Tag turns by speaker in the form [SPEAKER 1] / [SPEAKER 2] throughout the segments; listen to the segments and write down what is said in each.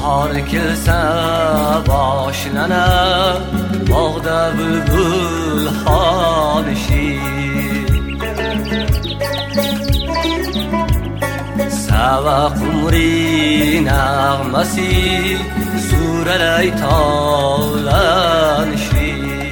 [SPEAKER 1] bahor kelsa boshlanar bog'da bulbul xonishi. Sava qumri nag'masi suralay tovlanishi.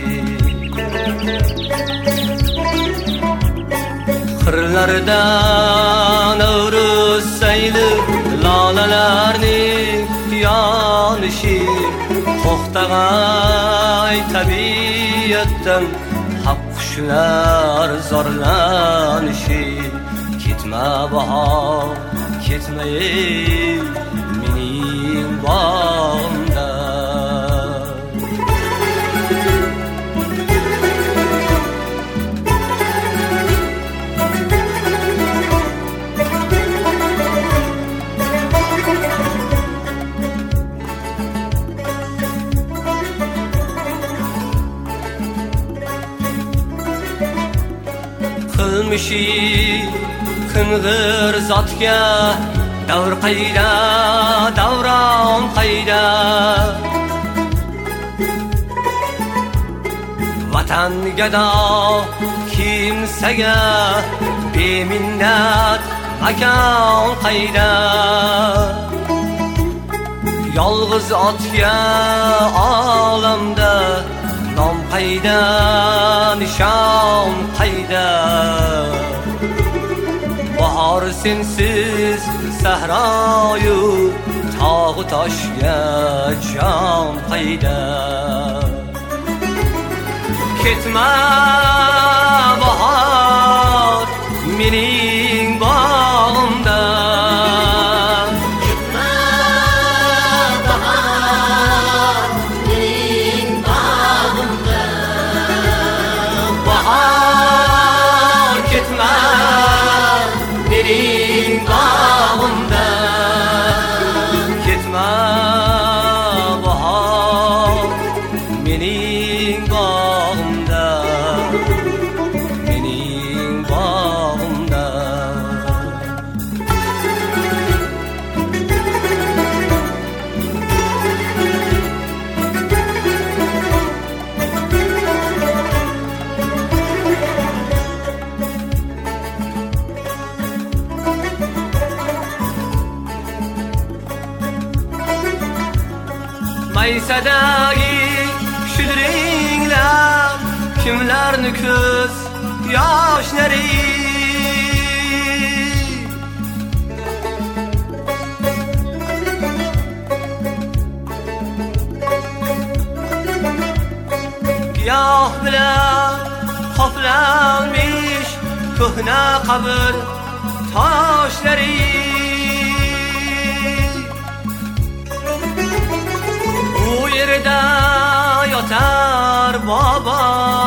[SPEAKER 1] Qirlardan Navruz sayli lolalarning yonishi. To'xtag'ay tabiatdan haq qushlar zorlanishi. Ketma bahor, ketma ey mening bog'imda. Qilmishi qing'ir zotga davr qayda, davron qayda. Vatan gado kimsaga beminnat makon qayda. Yolg'iz otga olamda nom qayda, nishon qayda. Bahor sensiz sahroyu tog'u toshga jon qayda. Ketma bahor mening bog'imda. Maysadagi shudringlar kimlarni ko'z yoshlari. Giyoh bilan qoplanmish ko'hna qabr toshlari. Bu yerda yotar bobo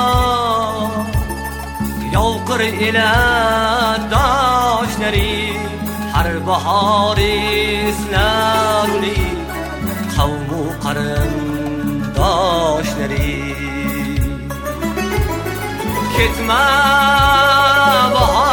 [SPEAKER 1] yolqir ila doshlari. Har bahor eslar uni qavmu qarindoshlari. Ketma bahor